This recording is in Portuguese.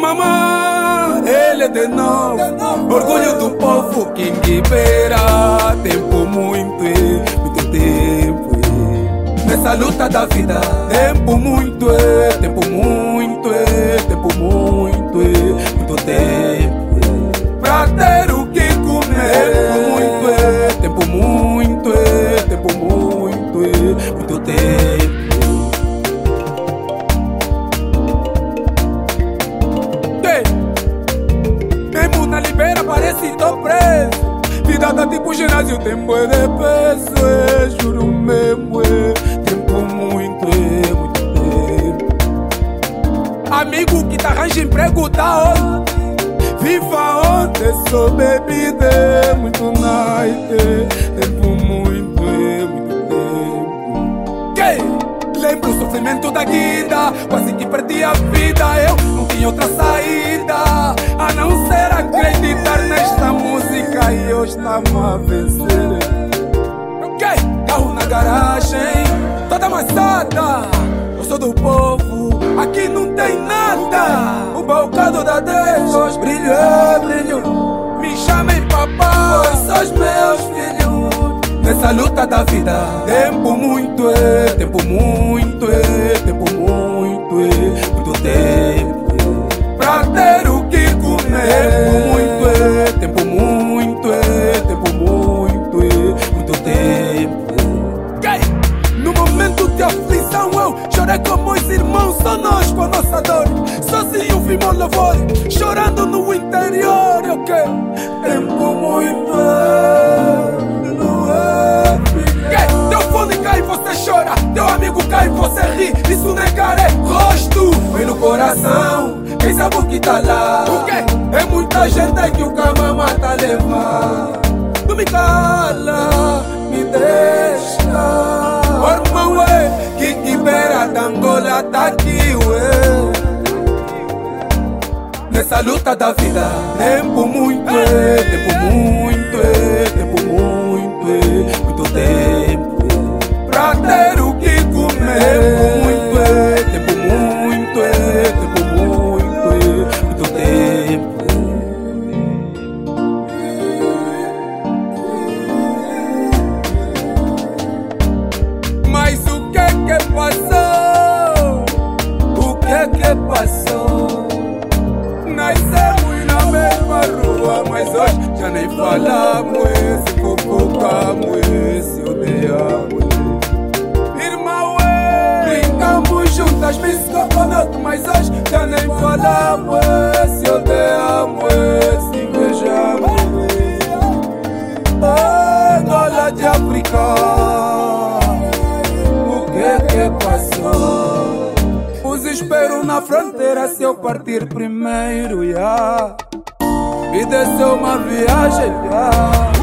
mamã, ele é de novo, orgulho do povo que libera. Tempo muito tempo nessa luta da vida. Tempo muito tempo muito tempo pra ter o que comer. Tempo muito tempo. Mesmo na libera parece tô preso. Vida tá tipo ginásio, tempo é de peso, juro mesmo, tempo muito tempo. Amigo que tá arranja emprego tá onde? Viva onde, sou bebida, muito night, tempo muito tempo. Lembro o sofrimento da guida, quase que perdi a vida, eu não tinha outra saída a não ser acreditar nesta música e eu estava a vencer. Carro na garagem, toda amassada, eu sou do povo, aqui não tem nada. O balcado da Deus, brilho é brilho, me chamem papai, pois sois meus filhos. Nessa luta da vida, tempo muito tempo muito tempo pra ter o que comer. Tempo muito tempo. No momento de aflição eu chorei com meus irmãos, só nós com a nossa dor. Sozinho vimos louvor, chorando no interior. Tempo muito teu fone cai e você chora, teu amigo cai e você ri. Isso negar é rosto, foi no coração, quem sabe o que tá lá. É muita gente que o cama mata a levar. Não me cala, me deixa. Irmão, que libera da Angola tá aqui, nessa luta da vida. Tempo muito tempo pra ter o que comer. Tempo muito tempo. Mas o que passou? O que passou? Nascemos na mesma rua, mas hoje já nem falamos, se fofocamos, se odiamos. Irmão, brincamos juntas, me escapando, mas hoje já nem falamos, se odiamos, se invejamos. Angola de África, o que passou? Os espero na fronteira se eu partir primeiro, yeah. E desceu uma viagem, yeah.